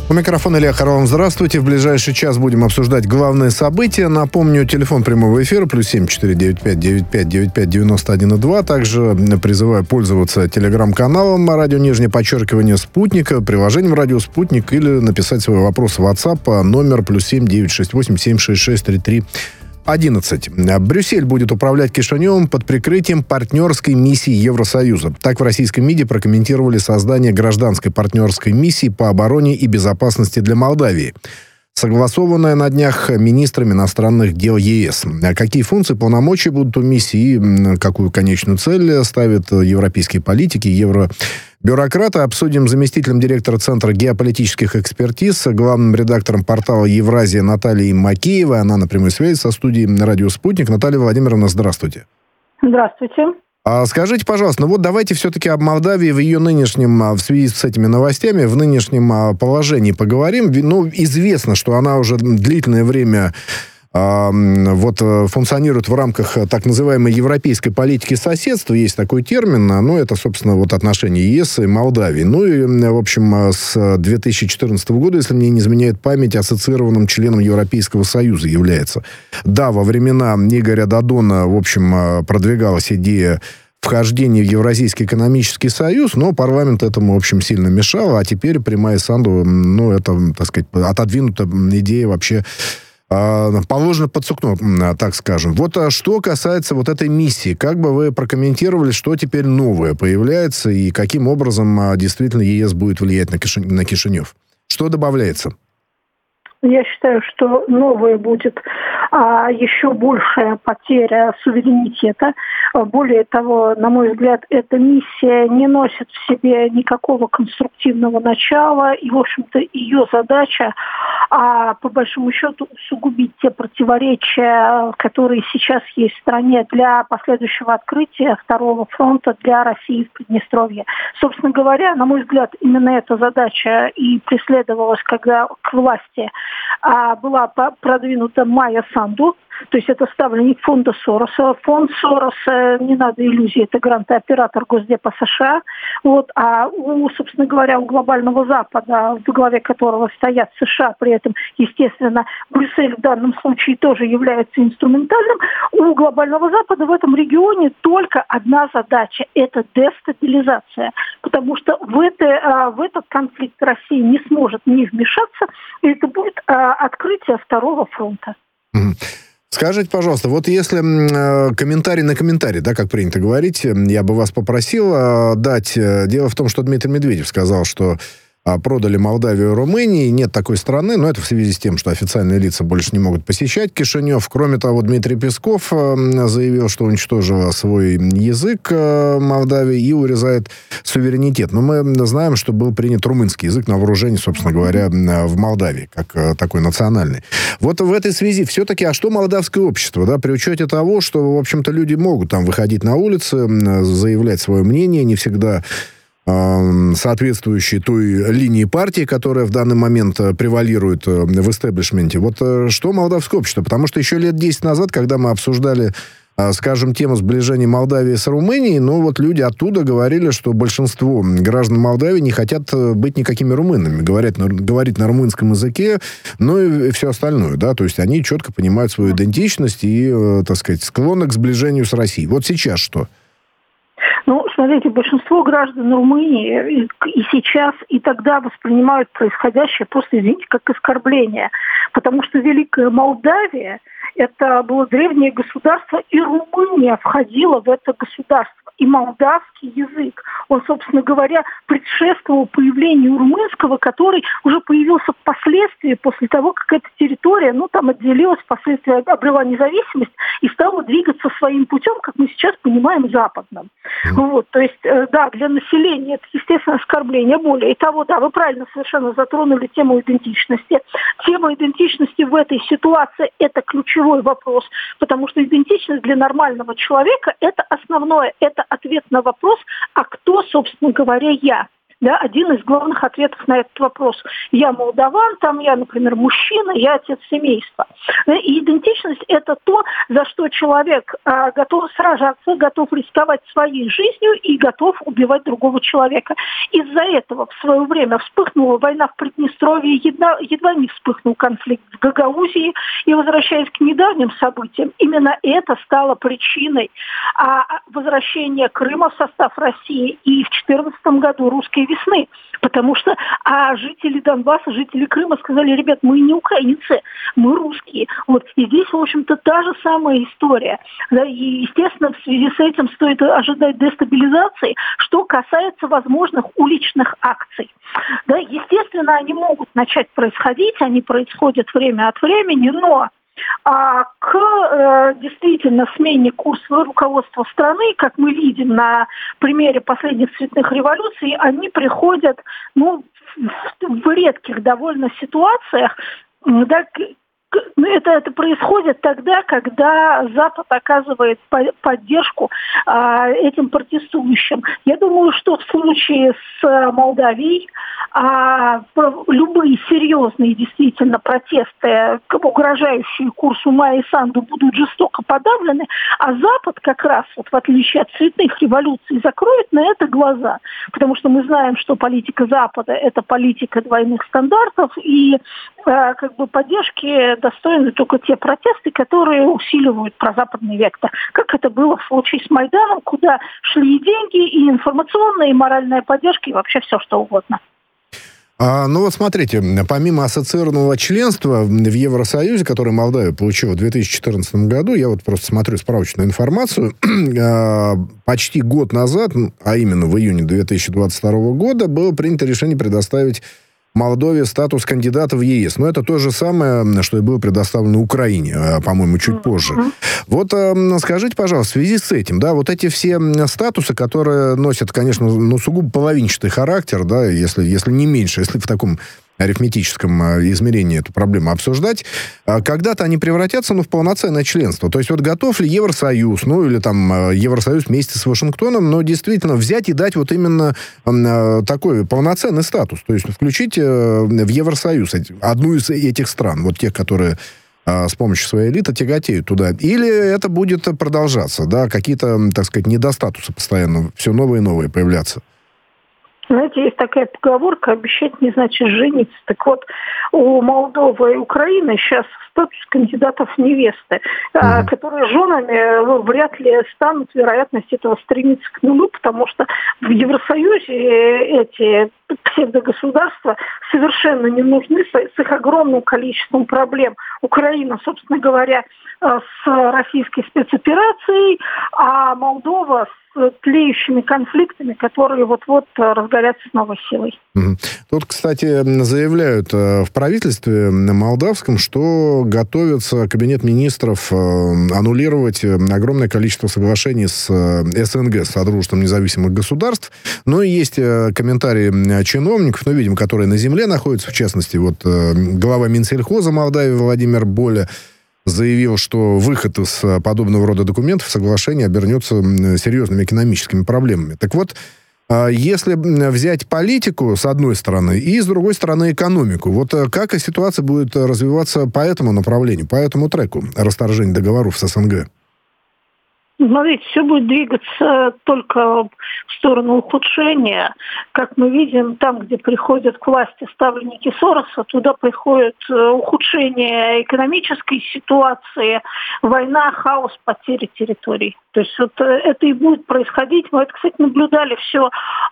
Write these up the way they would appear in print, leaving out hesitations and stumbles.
У микрофона Илья Харламов. Здравствуйте. В ближайший час будем обсуждать главные события. Напомню, телефон прямого эфира +7 495 95 95 91 2. Также призываю пользоваться телеграм-каналом радио _Спутника, приложением радио Спутник или написать свой вопрос в WhatsApp номер +7 968 766 33 11. Брюссель будет управлять Кишиневым под прикрытием партнерской миссии Евросоюза. Так в российском МИДе прокомментировали создание гражданской партнерской миссии по обороне и безопасности для Молдавии, согласованная на днях министрами иностранных дел ЕС. Какие функции, полномочия будут у миссии и какую конечную цель ставят европейские политики, евробюрократы, обсудим с заместителем директора Центра геополитических экспертиз, главным редактором портала «Евразия» Натальей Макеевой. Она на прямой связи со студией «Радио Спутник». Наталья Владимировна, здравствуйте. Здравствуйте. Скажите, пожалуйста, давайте все-таки об Молдавии в ее нунешнем, в связи с этими новостями, в нынешнем положении поговорим. Известно, что она уже длительное время функционирует в рамках так называемой европейской политики соседства. Есть такой термин. Это, собственно, отношения ЕС и Молдавии. В общем, с 2014 года, если мне не изменяет память, ассоциированным членом Европейского Союза является. Да, во времена Игоря Додона, в общем, продвигалась идея вхождения в Евразийский экономический союз, но парламент этому, в общем, сильно мешал, а теперь при Майе Санду, это, так сказать, отодвинута идея вообще положено под сукно, так скажем. Что касается этой миссии, как бы вы прокомментировали, что теперь новое появляется и каким образом действительно ЕС будет влиять на Кишинев? Что добавляется? Я считаю, что новое будет еще большая потеря суверенитета. Более того, на мой взгляд, эта миссия не носит в себе никакого конструктивного начала, и, в общем-то, ее задача, по большому счету, усугубить те противоречия, которые сейчас есть в стране для последующего открытия второго фронта для России в Приднестровье. Собственно говоря, на мой взгляд, именно эта задача и преследовалась, когда к власти была продвинута Майя Санду, то есть это ставленник фонда Сороса. Фонд Сороса, не надо иллюзий, это грантооператор Госдепа США. Собственно говоря, у глобального Запада, в главе которого стоят США, при этом, естественно, Брюссель в данном случае тоже является инструментальным, у глобального Запада в этом регионе только одна задача – это дестабилизация. Потому что в этот конфликт Россия не сможет не вмешаться, и это будет открытие второго фронта. Скажите, пожалуйста, если комментарий на комментарий, да, как принято говорить, я бы вас попросил дать. Дело в том, что Дмитрий Медведев сказал, что продали Молдавию Румынии. Нет такой страны, но это в связи с тем, что официальные лица больше не могут посещать Кишинев. Кроме того, Дмитрий Песков заявил, что уничтожила свой язык Молдавии и урезает суверенитет. Но мы знаем, что был принят румынский язык на вооружение, собственно говоря, в Молдавии, как такой национальный. В этой связи все-таки, что молдавское общество, да, при учете того, что, в общем-то, люди могут там выходить на улицы, заявлять свое мнение, не всегда соответствующей той линии партии, которая в данный момент превалирует в истеблишменте. Что молдавское общество? Потому что еще лет 10 назад, когда мы обсуждали, скажем, тему сближения Молдавии с Румынией, люди оттуда говорили, что большинство граждан Молдавии не хотят быть никакими румынами, говорить на румынском языке, и все остальное, да, то есть они четко понимают свою идентичность и, так сказать, склонны к сближению с Россией. Сейчас что? Смотрите, большинство граждан Румынии и сейчас, и тогда воспринимают происходящее просто, извините, как оскорбление. Потому что Великая Молдавия – это было древнее государство, и Румыния входила в это государство. И молдавский язык, он, собственно говоря, предшествовал появлению румынского, который уже появился впоследствии, после того, как эта территория, отделилась, впоследствии обрела независимость и стала двигаться своим путем, как мы сейчас понимаем, западным. То есть, для населения это, естественно, оскорбление. Более того, вы правильно совершенно затронули тему идентичности. Тема идентичности в этой ситуации – это ключевой вопрос, потому что идентичность для нормального человека – это основное, это ответ на вопрос, а кто, собственно говоря, я? Да, один из главных ответов на этот вопрос. Я молдаван, я, например, мужчина, я отец семейства. И идентичность – это то, за что человек готов сражаться, готов рисковать своей жизнью и готов убивать другого человека. Из-за этого в свое время вспыхнула война в Приднестровье, едва не вспыхнул конфликт в Гагаузии. И, возвращаясь к недавним событиям, именно это стало причиной возвращения Крыма в состав России и в 2014 году русской весны, потому что жители Донбасса, жители Крыма сказали: ребят, мы не украинцы, мы русские. И здесь, в общем-то, та же самая история. Да, и, естественно, в связи с этим стоит ожидать дестабилизации, что касается возможных уличных акций. Да, естественно, они могут начать происходить, они происходят время от времени, но к действительно смене курса руководства страны, как мы видим на примере последних цветных революций, они приходят в редких довольно ситуациях. Да, это происходит тогда, когда Запад оказывает поддержку этим протестующим. Я думаю, что в случае с Молдавией любые серьезные действительно протесты, угрожающие курсу Майи Санду, будут жестоко подавлены, а Запад как раз, в отличие от цветных революций, закроет на это глаза. Потому что мы знаем, что политика Запада – это политика двойных стандартов, и поддержки достойны только те протесты, которые усиливают прозападный вектор. Как это было в случае с Майданом, куда шли и деньги, и информационная, и моральная поддержка, и вообще все, что угодно. Смотрите, помимо ассоциированного членства в Евросоюзе, которое Молдавия получила в 2014 году, я просто смотрю справочную информацию, почти год назад, а именно в июне 2022 года, было принято решение предоставить Молдове статус кандидата в ЕС. Но это то же самое, что и было предоставлено Украине, по-моему, чуть позже. Скажите, пожалуйста, в связи с этим, эти все статусы, которые носят, конечно, сугубо половинчатый характер, если не меньше, если в таком арифметическом измерении эту проблему обсуждать, когда-то они превратятся, в полноценное членство. То есть готов ли Евросоюз, или Евросоюз вместе с Вашингтоном, но действительно взять и дать именно такой полноценный статус, то есть включить в Евросоюз одну из этих стран, тех, которые с помощью своей элиты тяготеют туда. Или это будет продолжаться, какие-то, так сказать, недостатусы постоянно, все новые и новые появляться? Знаете, есть такая поговорка: обещать не значит жениться. Так вот, у Молдовы и Украины сейчас статус кандидатов в невесты, которые женами вряд ли станут, вероятность этого стремится к нулю, потому что в Евросоюзе эти псевдогосударства совершенно не нужны с их огромным количеством проблем. Украина, собственно говоря, с российской спецоперацией, а Молдова с тлеющими конфликтами, которые вот-вот разгорятся с новой силой. Тут, кстати, заявляют в правительстве молдавском, что готовится кабинет министров аннулировать огромное количество соглашений с СНГ, с Содружеством независимых государств. Но и есть комментарии чиновников, видимо, которые на земле находятся, в частности, глава Минсельхоза Молдавии Владимир Боля заявил, что выход из подобного рода документов, соглашений обернется серьезными экономическими проблемами. Так вот, если взять политику с одной стороны и с другой стороны экономику, как ситуация будет развиваться по этому направлению, по этому треку расторжения договоров с СНГ? Смотрите, все будет двигаться только в сторону ухудшения. Как мы видим, там, где приходят к власти ставленники Сороса, туда приходит ухудшение экономической ситуации, война, хаос, потери территорий. То есть это и будет происходить. Мы это, кстати, наблюдали все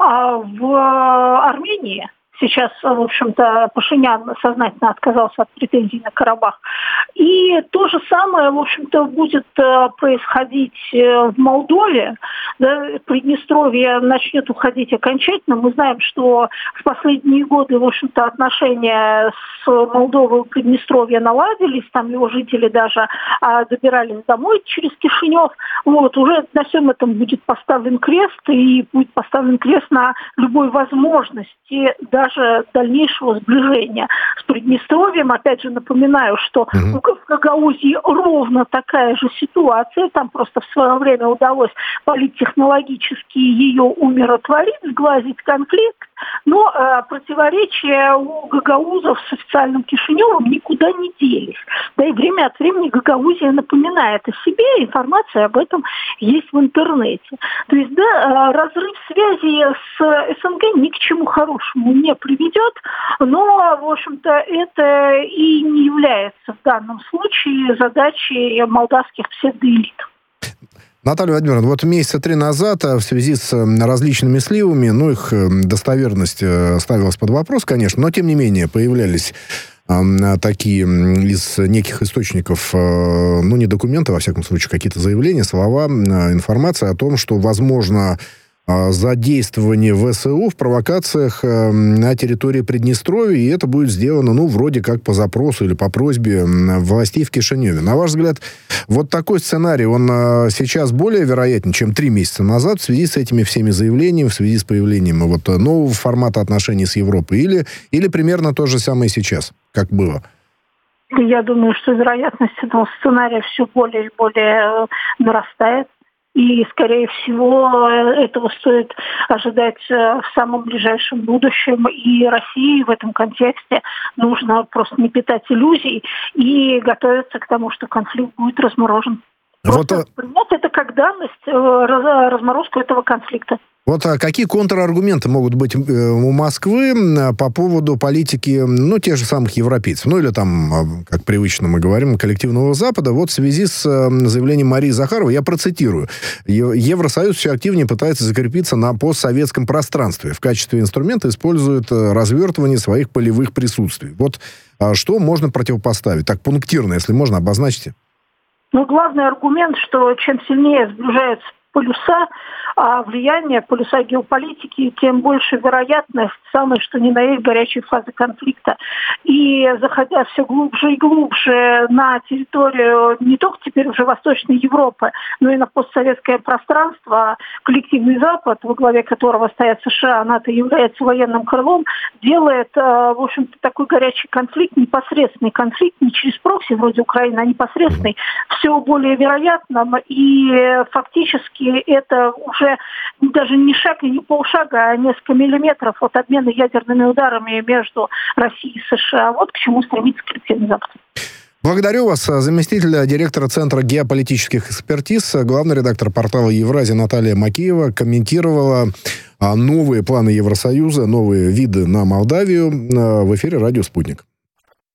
в Армении. Сейчас, в общем-то, Пашинян сознательно отказался от претензий на Карабах. И то же самое, в общем-то, будет происходить в Молдове. Приднестровье начнет уходить окончательно. Мы знаем, что в последние годы, в общем-то, отношения с Молдовой и Приднестровья наладились. Там его жители даже добирались домой через Кишинев. Уже на всем этом будет поставлен крест, и будет поставлен крест на любой возможности даже дальнейшего сближения с Приднестровьем. Опять же, напоминаю, что в Гагаузии ровно такая же ситуация. Там просто в свое время удалось политтехнологически ее умиротворить, сглазить конфликт. Но противоречия у гагаузов с официальным Кишиневым никуда не делись. Да и время от времени Гагаузия напоминает о себе, информация об этом есть в интернете. То есть, да, разрыв связи с СНГ ни к чему хорошему не приведет, но, в общем-то, это и не является в данном случае задачей молдавских псевдоэлит. Наталья Владимировна, вот месяца 3 назад в связи с различными сливами, их достоверность ставилась под вопрос, конечно, но, тем не менее, появлялись такие из неких источников, не документы, во всяком случае, какие-то заявления, слова, информация о том, что возможно задействование ВСУ в провокациях на территории Приднестровья, и это будет сделано, вроде как по запросу или по просьбе властей в Кишиневе. На ваш взгляд, вот такой сценарий, он сейчас более вероятен, чем 3 месяца назад в связи с этими всеми заявлениями, в связи с появлением нового формата отношений с Европой, или примерно то же самое сейчас, как было? Я думаю, что вероятность этого сценария все более и более нарастает. И, скорее всего, этого стоит ожидать в самом ближайшем будущем. И России в этом контексте нужно просто не питать иллюзий и готовиться к тому, что конфликт будет разморожен. Просто принять это как данность, разморозку этого конфликта. Какие контраргументы могут быть у Москвы по поводу политики, тех же самых европейцев, или там, как привычно мы говорим, коллективного Запада, в связи с заявлением Марии Захаровой, я процитирую, Евросоюз все активнее пытается закрепиться на постсоветском пространстве, в качестве инструмента использует развертывание своих полевых присутствий. Что можно противопоставить? Так, пунктирно, если можно, обозначьте. Главный аргумент, что чем сильнее сближаются полюса влияния, полюса геополитики, тем больше вероятность самой, что ни на есть, горячей фазы конфликта. И заходя все глубже и глубже на территорию не только теперь уже Восточной Европы, но и на постсоветское пространство, коллективный Запад, во главе которого стоят США, НАТО является военным крылом, делает, в общем-то, такой горячий конфликт, непосредственный конфликт, не через прокси вроде Украины, а непосредственный, все более вероятным. И фактически это уже даже не шаг и не полшага, а несколько миллиметров от обмена ядерными ударами между Россией и США. Вот к чему стремится коллективный Запад. Благодарю вас. Заместитель директора Центра геополитических экспертиз, главный редактор портала «Евразия» Наталья Макеева комментировала новые планы Евросоюза, новые виды на Молдавию в эфире «Радио Спутник».